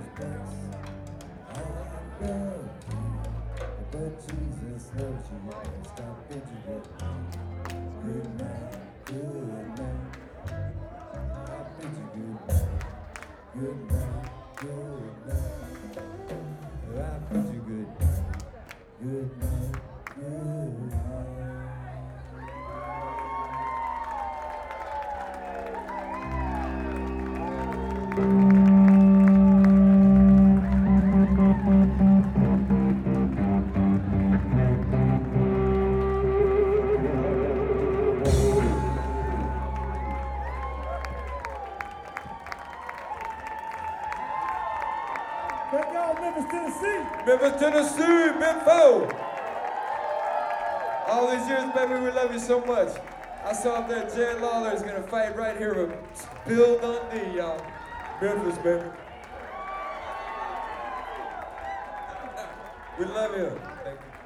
this place. I love you, but Jesus loves you. Don't stop thinking it. Good night, good night. I bid you good night, good night, good night. I bid you good night, good night, good night. Thank y'all, Memphis, Tennessee. Memphis, Tennessee, Memphis. All these years, baby, we love you so much. I saw up there Jay Lawler is gonna fight right here with Bill Dundee, y'all. Memphis, baby. We love you. Thank you.